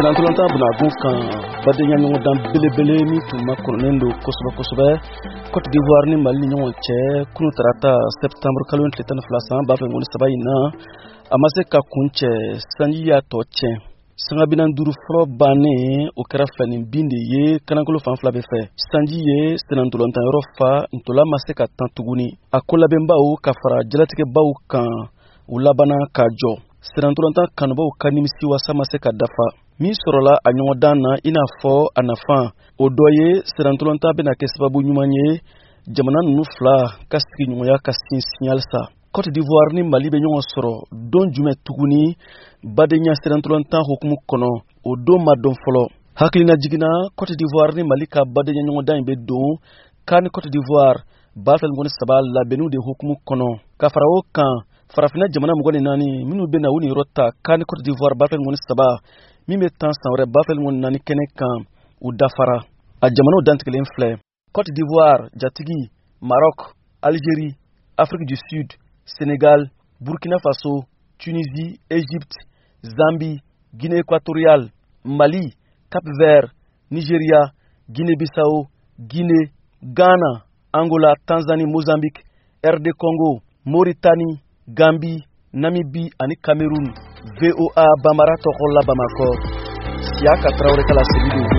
Silantolanta bunagun kan badenya ɲɔgɔn dan belebele min tun ma kɔrɔlen don kosɛbɛ Côte d'Ivoire ni Mali ni ɲɔgɔn cɛ kunu tarata septembre kalo tile 12 san 2023 in na a ma se ka kuncɛ sanji y'a tɔ tiɲɛ sangabina duuru fɔlɔ bannen o kɛra filanin bin de ye kanankolo fan fila bɛ fɛ sanji ye silantolanta yɔrɔ fa ntola ma se ka tan tuguni a ko labɛnbaw ka fara jalatigɛbaw kan u labana ka jɔ silantolanta kanubaw ka nimisi wasa ma se ka dafa min sɔrɔla a ɲɔgɔndan na i n'a fɔ a nafan o dɔ ye silantolanta bɛna kɛ sababu ɲuman ye jamana ninnu fila ka sigi ɲɔgɔnya ka sinsin halisa Côte d'Ivoire ni Mali bɛ ɲɔgɔn sɔrɔ don jumɛn tuguni badenya silantolanta hukumu kɔnɔ o don ma dɔn fɔlɔ hakilina jiginna Côte d'Ivoire ni Mali ka badenya ɲɔgɔndan in bɛ don kan Côte d'Ivoire 2023 labɛnniw de hukumu kɔnɔ ka fara o kan farafinna jamana 24 minnu bɛna u niyɔrɔ ta kan Côte d'Ivoire 2023 min bɛ tan san wɛrɛ 2024 kɛnɛ kan u dafara a jamanaw dantigɛlen filɛ Côte d'Ivoire jatigi Maroc Algérie Afrique du Sud Sénégal Burkina Faso Tunisie Égypte Zambie Guinée équatoriale Mali Cap-Vert Nigeria Guinée-Bissau Guinée Ghana Angola Tanzanie Mozambique RD Congo Mauritanie Gambie Namibie ani Cameroun VOA Bambara Tokola Bamako Siaka Traoré kala Seydou